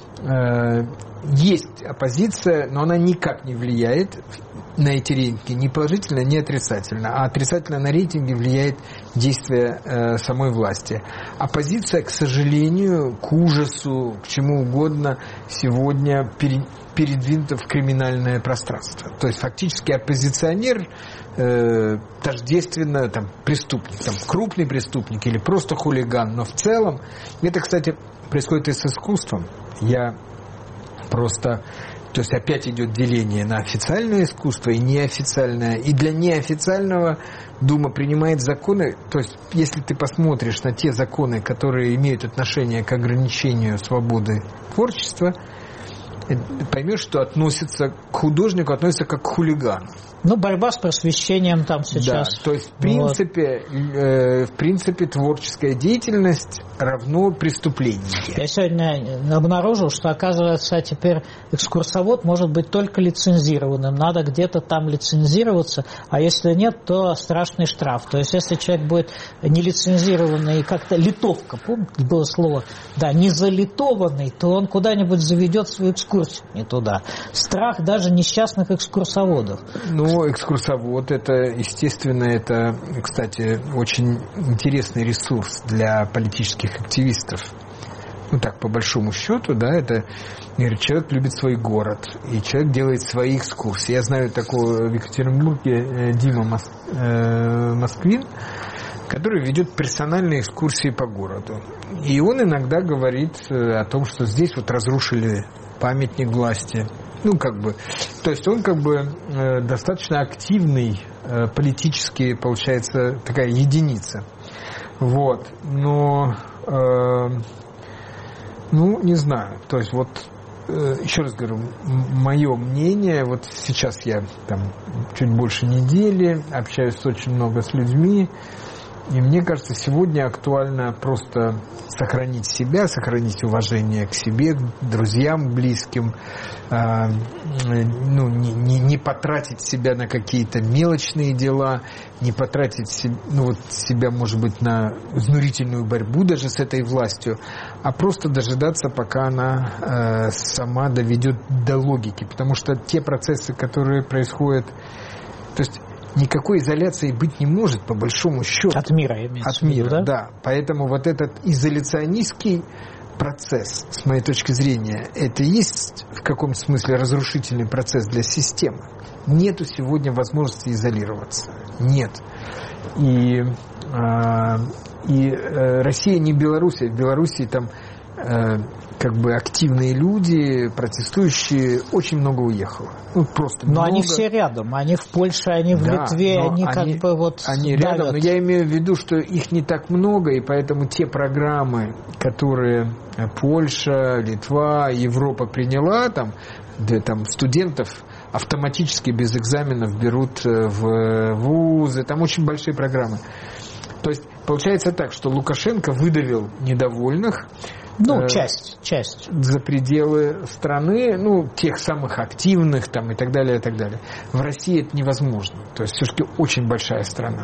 э, есть оппозиция, но она никак не влияет на эти рейтинги, ни положительно, ни отрицательно. А отрицательно на рейтинги влияет действие э, самой власти. Оппозиция, к сожалению, к ужасу, к чему угодно, сегодня пере, передвинута в криминальное пространство. То есть фактически оппозиционер э, тождественно там, преступник, там, крупный преступник или просто хулиган. Но в целом, это, кстати, происходит и с искусством. Я просто... То есть опять идет деление на официальное искусство и неофициальное. И для неофициального Дума принимает законы. То есть если ты посмотришь на те законы, которые имеют отношение к ограничению свободы творчества, поймешь, что относится к художнику, относится как к хулигану. Ну, борьба с просвещением там сейчас. Да, то есть, в принципе, вот. э, в принципе, творческая деятельность равно преступлению. Я сегодня обнаружил, что, оказывается, теперь экскурсовод может быть только лицензированным. Надо где-то там лицензироваться, а если нет, то страшный штраф. То есть, если человек будет нелицензированный и как-то литовка, помните, было слово, да, не залитованный, то он куда-нибудь заведет свою экскурсию не туда. Страх даже несчастных экскурсоводов. Ну, экскурсовод, это, естественно, это, кстати, очень интересный ресурс для политических активистов. Ну, так, по большому счету, да, это, говорит, человек любит свой город, и человек делает свои экскурсии. Я знаю такого в Екатеринбурге Дима Мос, э, Москвин, который ведет персональные экскурсии по городу. И он иногда говорит о том, что здесь вот разрушили памятник власти. Ну, как бы, то есть он как бы э, достаточно активный, э, политически, получается, такая единица. Вот. Но, э, ну, не знаю. То есть вот, э, еще раз говорю, мое мнение, вот сейчас я там чуть больше недели, общаюсь очень много с людьми, И мне кажется, сегодня актуально просто сохранить себя, сохранить уважение к себе, к друзьям, близким, э, ну, не, не, не потратить себя на какие-то мелочные дела, не потратить ну, вот себя, может быть, на изнурительную борьбу даже с этой властью, а просто дожидаться, пока она э, сама доведет до логики. Потому что те процессы, которые происходят... То есть никакой изоляции быть не может, по большому счету. От мира, имеется От мира, в виду, да? да. Поэтому вот этот изоляционистский процесс, с моей точки зрения, это и есть в каком-то смысле разрушительный процесс для системы. Нету сегодня возможности изолироваться. Нет. И, э, и э, Россия не Белоруссия. В Белоруссии там э, как бы активные люди, протестующие, очень много уехало. Ну, просто но много. Они все рядом. Они в Польше, они в да, Литве, они, они как бы вот Они давят. рядом, но я имею в виду, что их не так много, и поэтому те программы, которые Польша, Литва, Европа приняла, там, где там студентов автоматически без экзаменов берут в вузы, там очень большие программы. То есть получается так, что Лукашенко выдавил недовольных, ну, часть, часть. за пределы страны, ну, тех самых активных там и так далее, и так далее. В России это невозможно. То есть все-таки очень большая страна.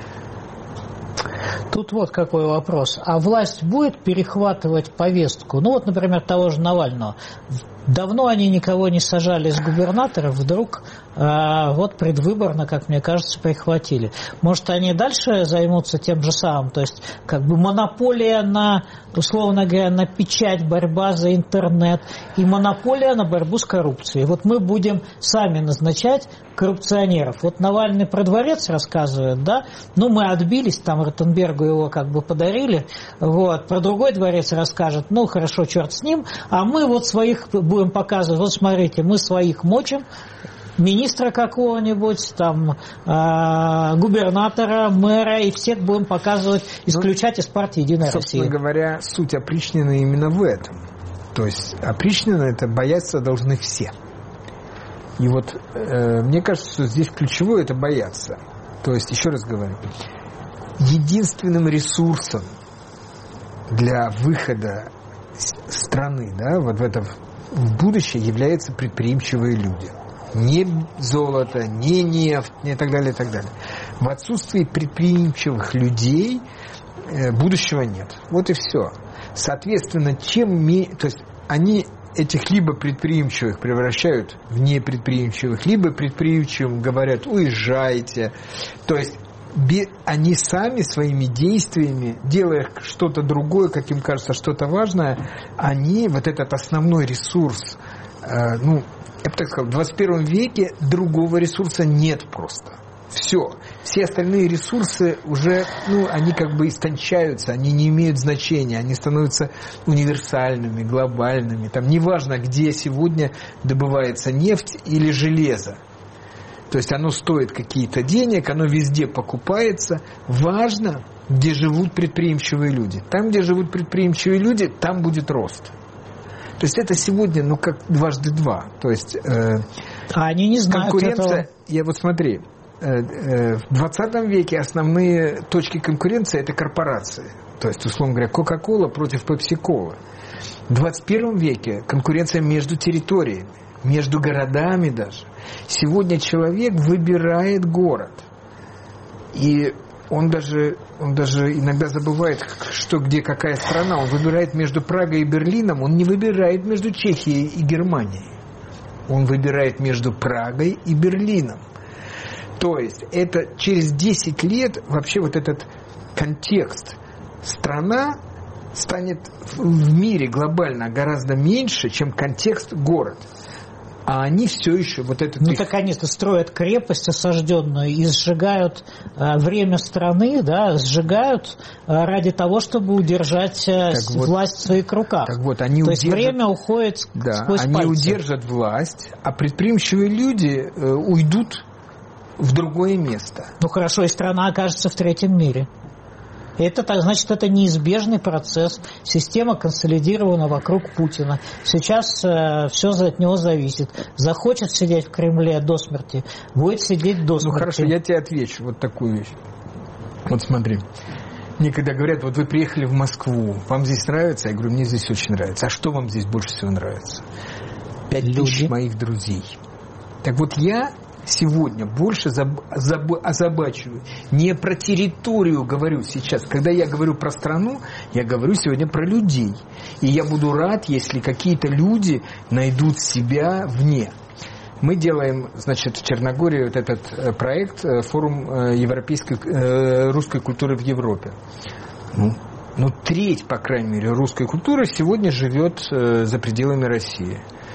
Тут вот какой вопрос. А власть будет перехватывать повестку? Ну вот, например, того же Навального. Давно они никого не сажали из губернаторов, вдруг э, вот предвыборно, как мне кажется, прихватили. Может, они дальше займутся тем же самым? То есть, как бы монополия на, условно говоря, на печать, борьба за интернет и монополия на борьбу с коррупцией. Вот мы будем сами назначать коррупционеров. Вот Навальный про дворец рассказывает, да? Ну, мы отбились, там Ротенбергу его как бы подарили. Вот. Про другой дворец расскажет, ну, хорошо, черт с ним. А мы вот своих будем показывать, вот смотрите, мы своих мочим, министра какого-нибудь, там, э, губернатора, мэра, и всех будем показывать, исключать из партии «Единая собственно Россия». Собственно говоря, суть опричнины именно в этом. То есть опричнина — это бояться должны все. И вот э, мне кажется, что здесь ключевое — это бояться. То есть, еще раз говорю, единственным ресурсом для выхода страны, да, вот в это в будущее являются предприимчивые люди. Не золото, не нефть, и так далее, и так далее. В отсутствии предприимчивых людей э, будущего нет. Вот и все. Соответственно, чем менее... То есть они этих либо предприимчивых превращают в непредприимчивых, либо предприимчивым говорят: уезжайте. То есть они сами своими действиями, делая что-то другое, как им кажется, что-то важное, они, вот этот основной ресурс, э, ну, я бы так сказал, в двадцать первом веке другого ресурса нет просто. Все. Все остальные ресурсы уже, ну, они как бы истончаются, они не имеют значения, они становятся универсальными, глобальными. Там неважно, где сегодня добывается нефть или железо. То есть оно стоит какие-то денег, оно везде покупается. Важно, где живут предприимчивые люди. Там, где живут предприимчивые люди, там будет рост. То есть это сегодня, ну, как дважды два. То есть э, а они не знают конкуренция. этого. Я вот смотри, э, э, в двадцатом веке основные точки конкуренции — это корпорации. То есть, условно говоря, Кока-кола против Пепси-колы. В двадцать первом веке конкуренция между территориями, между городами даже. Сегодня человек выбирает город. И он даже, он даже иногда забывает, что где какая страна. Он выбирает между Прагой и Берлином. Он не выбирает между Чехией и Германией. Он выбирает между Прагой и Берлином. То есть это через десять лет вообще вот этот контекст. Страна станет в мире глобально гораздо меньше, чем контекст город. А они все еще вот это... Ну, так они строят крепость осажденную и сжигают э, время страны, да, сжигают э, ради того, чтобы удержать э, вот, власть в своих руках. Так вот, они То удержат, есть время уходит да, сквозь они пальцы. удержат власть, а предприимчивые люди э, уйдут в другое место. Ну хорошо, и страна окажется в третьем мире. Это, так, значит, это неизбежный процесс. Система консолидирована вокруг Путина. Сейчас э, все от него зависит. Захочет сидеть в Кремле до смерти, будет сидеть до смерти. Ну хорошо, я тебе отвечу вот такую вещь. Вот смотри. Мне когда говорят, вот вы приехали в Москву, вам здесь нравится? Я говорю, мне здесь очень нравится. А что вам здесь больше всего нравится? Пять тысяч моих друзей. Так вот я сегодня больше заб, заб, озабачиваю. Не про территорию говорю сейчас. Когда я говорю про страну, я говорю сегодня про людей. И я буду рад, если какие-то люди найдут себя вне. Мы делаем, значит, в Черногории вот этот проект, форум европейской русской культуры в Европе. Ну, ну, треть, по крайней мере, русской культуры сегодня живет за пределами России.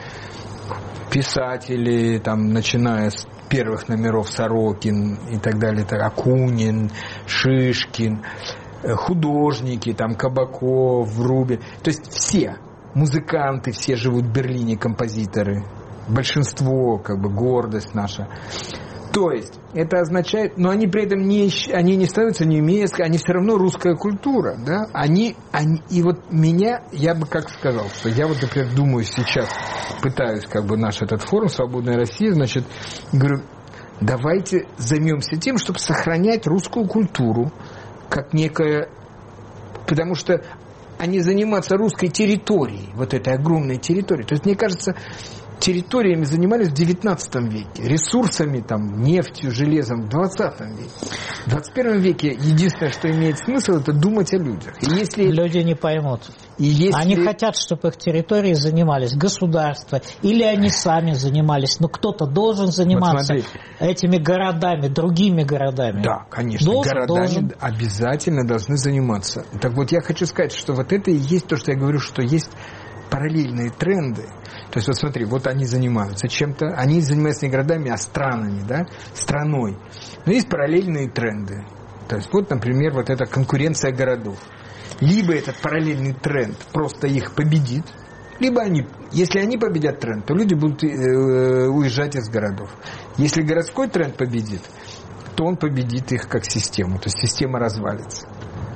Писатели, там, начиная с первых номеров Сорокин и так далее, так, Акунин, Шишкин, художники, там, Кабаков, Врубель. То есть все музыканты, все живут в Берлине, композиторы. Большинство, как бы, гордость наша. То есть, это означает, но они при этом не, они не становятся немецкой, они все равно русская культура, да? Они, они, и вот меня, я бы как сказал, что я вот, например, думаю сейчас, пытаюсь, как бы, наш этот форум «Свободная Россия», значит, говорю, давайте займемся тем, чтобы сохранять русскую культуру, как некое, потому что а не заниматься русской территорией, вот этой огромной территорией. То есть, мне кажется, территориями занимались в девятнадцатом веке, ресурсами, там, нефтью, железом в двадцатом веке. В двадцать первом веке единственное, что имеет смысл, это думать о людях. И если... Люди не поймут. И если... Они хотят, чтобы их территории занимались государство, или они сами занимались. Но кто-то должен заниматься вот этими городами, другими городами. Да, конечно, должен, городами должен. обязательно должны заниматься. Так вот, я хочу сказать, что вот это и есть то, что я говорю, что есть параллельные тренды. То есть, вот смотри, вот они занимаются чем-то, они занимаются не городами, а странами, да, страной. Но есть параллельные тренды. То есть, вот, например, вот эта конкуренция городов. Либо этот параллельный тренд просто их победит, либо они, если они победят тренд, то люди будут э, уезжать из городов. Если городской тренд победит, то он победит их как систему, то есть система развалится.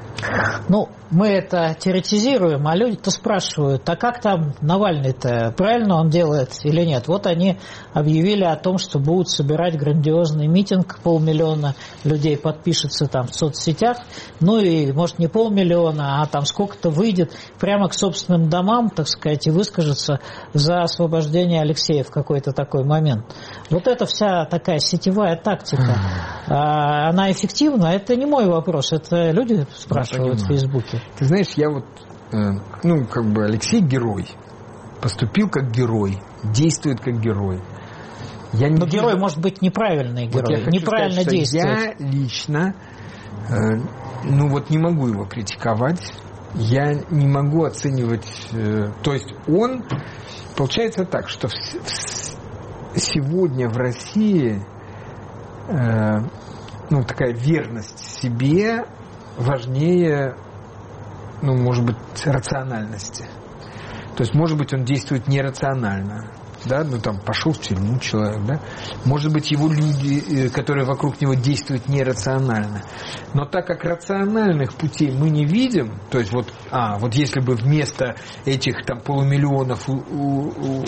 Ну, мы это теоретизируем, а люди-то спрашивают, а как там Навальный-то, правильно он делает или нет? Вот они объявили о том, что будут собирать грандиозный митинг, полмиллиона людей подпишется там в соцсетях, ну и, может, не полмиллиона, а там сколько-то выйдет прямо к собственным домам, так сказать, и выскажется за освобождение Алексея в какой-то такой момент. Вот это вся такая сетевая тактика, она эффективна? Это не мой вопрос, это люди спрашивают в Фейсбуке. Ты знаешь, я вот, э, ну, как бы Алексей герой, поступил как герой, действует как герой. Я не Но вижу... герой может быть неправильный герой, вот неправильно сказать, действует. Я лично, э, ну вот не могу его критиковать, я не могу оценивать, э, то есть он, получается так, что в, в, сегодня в России, э, ну, такая верность себе важнее, ну, может быть, рациональности. То есть, может быть, он действует нерационально. Да, ну там пошел в тюрьму человек, да. Может быть, его люди, которые вокруг него, действуют нерационально. Но так как рациональных путей мы не видим, то есть вот, а, вот если бы вместо этих там полумиллионов у, у, у,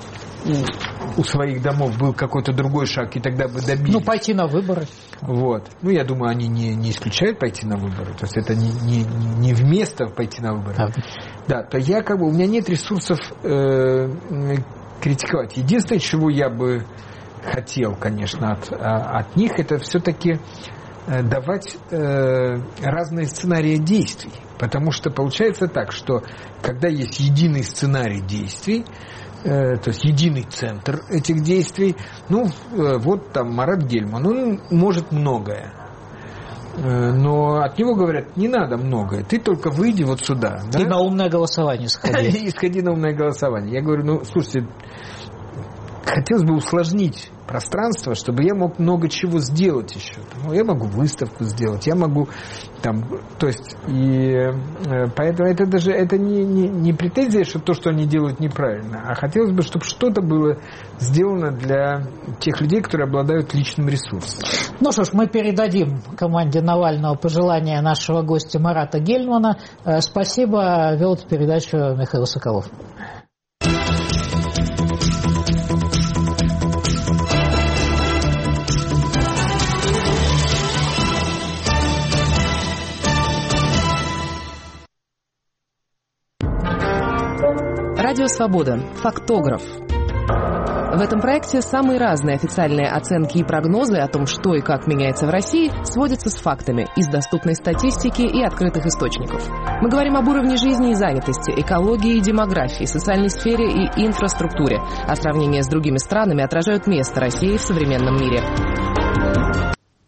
у своих домов был какой-то другой шаг, и тогда бы добились. Ну, пойти на выборы. Вот. Ну, я думаю, они не, не исключают пойти на выборы. То есть это не, не, не вместо пойти на выборы. А. Да, то я как бы, у меня нет ресурсов э, критиковать. Единственное, чего я бы хотел, конечно, от, от них, это все-таки давать э, разные сценарии действий. Потому что получается так, что когда есть единый сценарий действий, э, то есть единый центр этих действий, ну, э, вот там Марат Гельман, он может многое. Но от него говорят, не надо многое, ты только выйди вот сюда. Да? И на умное голосование сходи. И сходи на умное голосование. Я говорю, ну, слушайте, хотелось бы усложнить пространство, чтобы я мог много чего сделать еще. Ну, я могу выставку сделать, я могу там, то есть, и э, поэтому это даже это не, не, не претензия, что то, что они делают, неправильно, а хотелось бы, чтобы что-то было сделано для тех людей, которые обладают личным ресурсом. Ну что ж, мы передадим команде Навального пожелания нашего гостя Марата Гельмана. Э, спасибо, вел эту передачу Михаил Соколов. Радио «Свобода». Фактограф. В этом проекте самые разные официальные оценки и прогнозы о том, что и как меняется в России, сводятся с фактами из доступной статистики и открытых источников. Мы говорим об уровне жизни и занятости, экологии и демографии, социальной сфере и инфраструктуре, а сравнения с другими странами отражают место России в современном мире.